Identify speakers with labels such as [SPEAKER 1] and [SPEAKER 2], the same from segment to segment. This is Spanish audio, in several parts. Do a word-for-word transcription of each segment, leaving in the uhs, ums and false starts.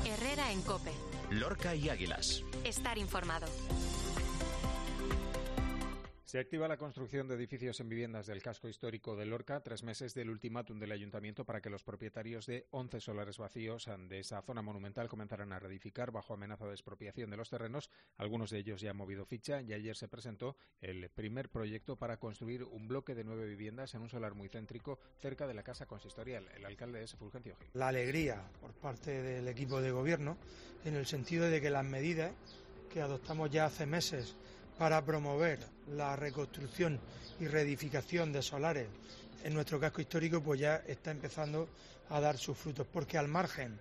[SPEAKER 1] Herrera en COPE.
[SPEAKER 2] Lorca y Águilas.
[SPEAKER 1] Estar informado.
[SPEAKER 3] Se activa la construcción de edificios en viviendas del casco histórico de Lorca, tres meses del ultimátum del ayuntamiento para que los propietarios de once solares vacíos de esa zona monumental comenzaran a reedificar bajo amenaza de expropiación de los terrenos. Algunos de ellos ya han movido ficha y ayer se presentó el primer proyecto para construir un bloque de nueve viviendas en un solar muy céntrico cerca de la casa consistorial. El alcalde es Fulgencio Gil.
[SPEAKER 4] La alegría por parte del equipo de gobierno en el sentido de que las medidas que adoptamos ya hace meses para promover la reconstrucción y reedificación de solares en nuestro casco histórico pues ya está empezando a dar sus frutos, porque al margen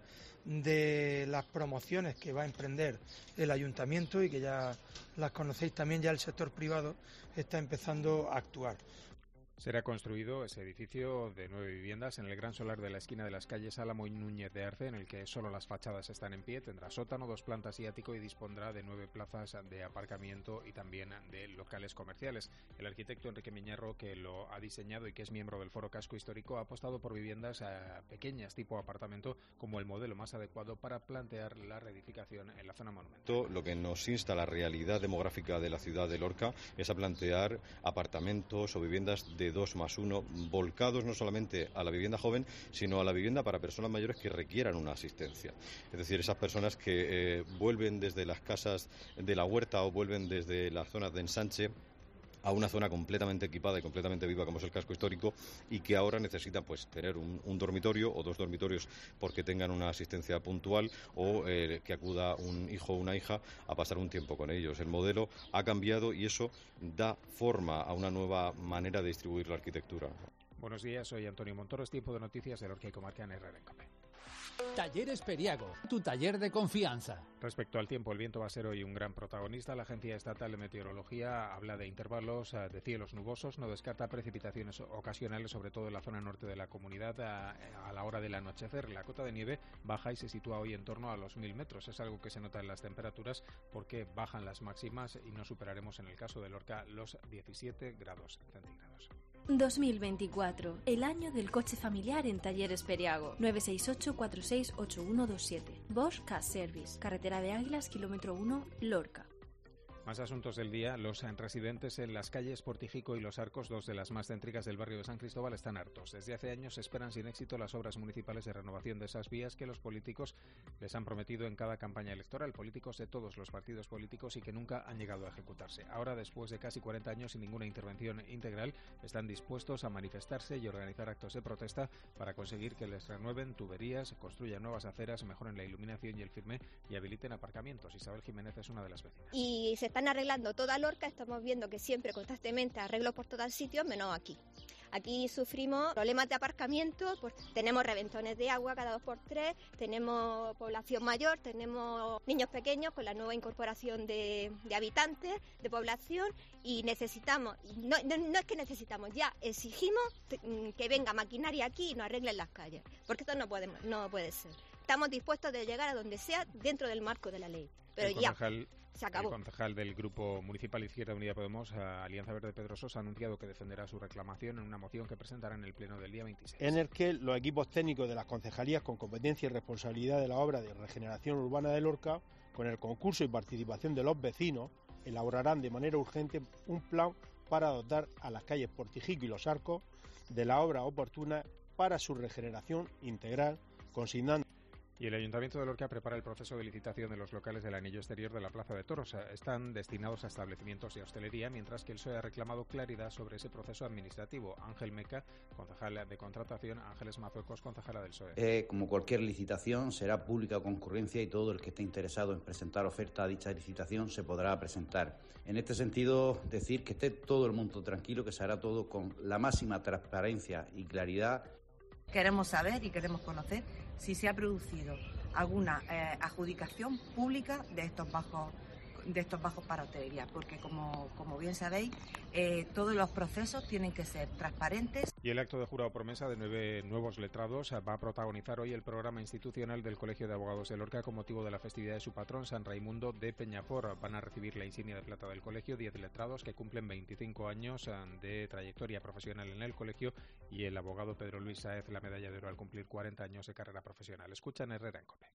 [SPEAKER 4] de las promociones que va a emprender el ayuntamiento y que ya las conocéis también, ya el sector privado está empezando a actuar.
[SPEAKER 3] Será construido ese edificio de nueve viviendas en el gran solar de la esquina de las calles Álamo y Núñez de Arce, en el que solo las fachadas están en pie. Tendrá sótano, dos plantas y ático y dispondrá de nueve plazas de aparcamiento y también de locales comerciales. El arquitecto Enrique Miñarro, que lo ha diseñado y que es miembro del Foro Casco Histórico, ha apostado por viviendas eh, pequeñas tipo apartamento como el modelo más adecuado para plantear la reedificación en la zona monumental.
[SPEAKER 5] Lo que nos insta la realidad demográfica de la ciudad de Lorca es a plantear apartamentos o viviendas de dos más uno, volcados no solamente a la vivienda joven, sino a la vivienda para personas mayores que requieran una asistencia. Es decir, esas personas que eh, vuelven desde las casas de la huerta o vuelven desde las zonas de ensanche a una zona completamente equipada y completamente viva como es el casco histórico y que ahora necesitan pues tener un, un dormitorio o dos dormitorios porque tengan una asistencia puntual o eh, que acuda un hijo o una hija a pasar un tiempo con ellos. El modelo ha cambiado y eso da forma a una nueva manera de distribuir la arquitectura.
[SPEAKER 3] Buenos días, soy Antonio Montoro, es tiempo de noticias de Lorca y Comarca en Herrera en COPE.
[SPEAKER 6] Talleres Periago, tu taller de confianza.
[SPEAKER 3] Respecto al tiempo, el viento va a ser hoy un gran protagonista. La Agencia Estatal de Meteorología habla de intervalos de cielos nubosos, no descarta precipitaciones ocasionales, sobre todo en la zona norte de la comunidad a, a la hora del anochecer. La cota de nieve baja y se sitúa hoy en torno a los mil metros. Es algo que se nota en las temperaturas porque bajan las máximas y no superaremos en el caso de Lorca los diecisiete grados centígrados.
[SPEAKER 7] dos mil veinticuatro, el año del coche familiar en Talleres Periago. nueve seis ocho, cuatro seis ocho uno dos siete. Bosch Car Service, carretera de Águilas, kilómetro uno, Lorca.
[SPEAKER 3] Más asuntos del día. Los residentes en las calles Portijico y Los Arcos, dos de las más céntricas del barrio de San Cristóbal, están hartos. Desde hace años esperan sin éxito las obras municipales de renovación de esas vías que los políticos les han prometido en cada campaña electoral. Políticos de todos los partidos políticos y que nunca han llegado a ejecutarse. Ahora, después de casi cuarenta años sin ninguna intervención integral, están dispuestos a manifestarse y organizar actos de protesta para conseguir que les renueven tuberías, construyan nuevas aceras, mejoren la iluminación y el firme y habiliten aparcamientos. Isabel Jiménez es una de las vecinas.
[SPEAKER 8] Y se están arreglando toda Lorca, estamos viendo que siempre constantemente arreglos por todos sitios, menos aquí. Aquí sufrimos problemas de aparcamiento, pues tenemos reventones de agua cada dos por tres, tenemos población mayor, tenemos niños pequeños con la nueva incorporación de, de habitantes, de población, y necesitamos, no, no, no es que necesitamos, ya exigimos que venga maquinaria aquí y nos arreglen las calles, porque esto no puede, no puede ser. Estamos dispuestos de llegar a donde sea dentro del marco de la ley, pero
[SPEAKER 3] el
[SPEAKER 8] ya
[SPEAKER 3] concejal,
[SPEAKER 8] se acabó.
[SPEAKER 3] El concejal del Grupo Municipal Izquierda Unida Podemos, Alianza Verde Pedro Sosa, ha anunciado que defenderá su reclamación en una moción que presentará en el pleno del día veintiséis.
[SPEAKER 9] En el que los equipos técnicos de las concejalías con competencia y responsabilidad de la obra de regeneración urbana de Lorca, con el concurso y participación de los vecinos, elaborarán de manera urgente un plan para dotar a las calles Portijico y Los Arcos de la obra oportuna para su regeneración integral, consignando.
[SPEAKER 3] Y el Ayuntamiento de Lorca prepara el proceso de licitación de los locales del anillo exterior de la Plaza de Toros. Están destinados a establecimientos de hostelería, mientras que el P S O E ha reclamado claridad sobre ese proceso administrativo. Ángel Meca, concejal de contratación, Ángeles Mazuecos, concejala del P S O E.
[SPEAKER 10] Eh, como cualquier licitación, será pública o concurrencia y todo el que esté interesado en presentar oferta a dicha licitación se podrá presentar. En este sentido, decir que esté todo el mundo tranquilo, que se hará todo con la máxima transparencia y claridad.
[SPEAKER 11] Queremos saber y queremos conocer si se ha producido alguna eh, adjudicación pública de estos bajos de estos bajos para hostelería, porque como, como bien sabéis, eh, todos los procesos tienen que ser transparentes.
[SPEAKER 3] Y el acto de jurado promesa de nueve nuevos letrados va a protagonizar hoy el programa institucional del Colegio de Abogados de Lorca con motivo de la festividad de su patrón, San Raimundo de Peñafort. Van a recibir la insignia de plata del colegio, diez letrados que cumplen veinticinco años de trayectoria profesional en el colegio, y el abogado Pedro Luis Sáez la medalla de oro al cumplir cuarenta años de carrera profesional. Escuchan Herrera en COPE.